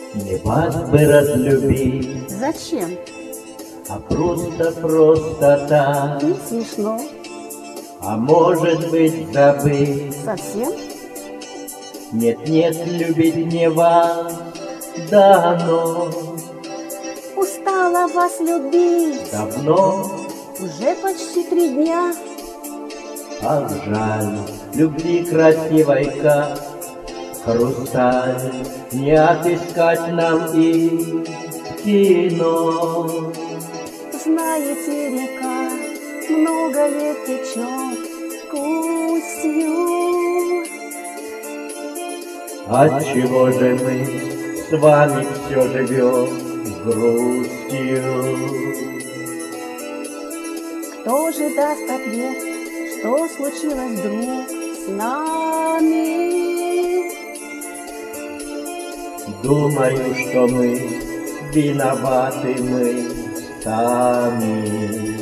Не вас бы разлюбить, Зачем? а просто так. Не смешно. А может быть забыть. Совсем? Нет, любить не вас дано. Устала вас любить. Давно, Уже почти 3 дня. ах, жаль, любви красивой, как хрусталь, не отыскать нам и в кино. Знаете, река много лет течет Кустью. Отчего же мы с вами все живем грустью? Кто же даст ответ, что случилось вдруг с нами? Думаю, что мы виноваты мы сами.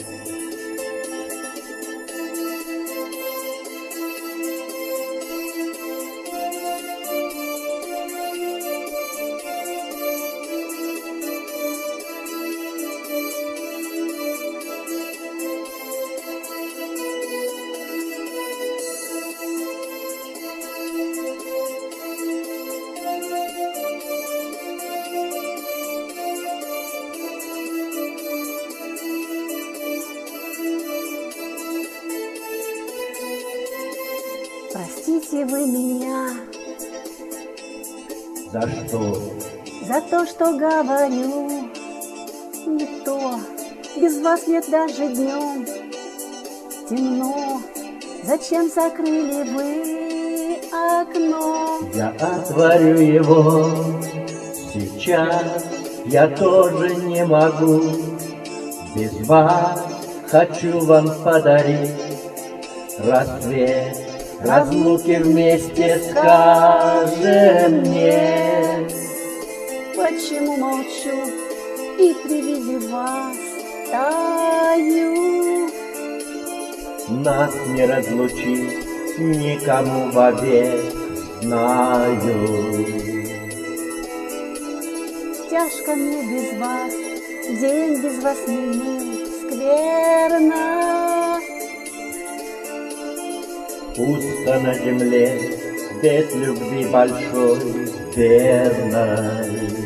Простите вы меня За что? за то, что говорю не то. Без вас нет даже днем. Темно. Зачем закрыли вы окно? Я отворю его сейчас, я тоже не могу. Без вас хочу вам подарить рассвет, разлуки вместе скажем мне. Почему молчу и при виде вас таю? Нас не разлучить никому вовек, знаю. Тяжко мне без вас, день без вас не мил, скверно. Пусто на земле, без любви большой, верной.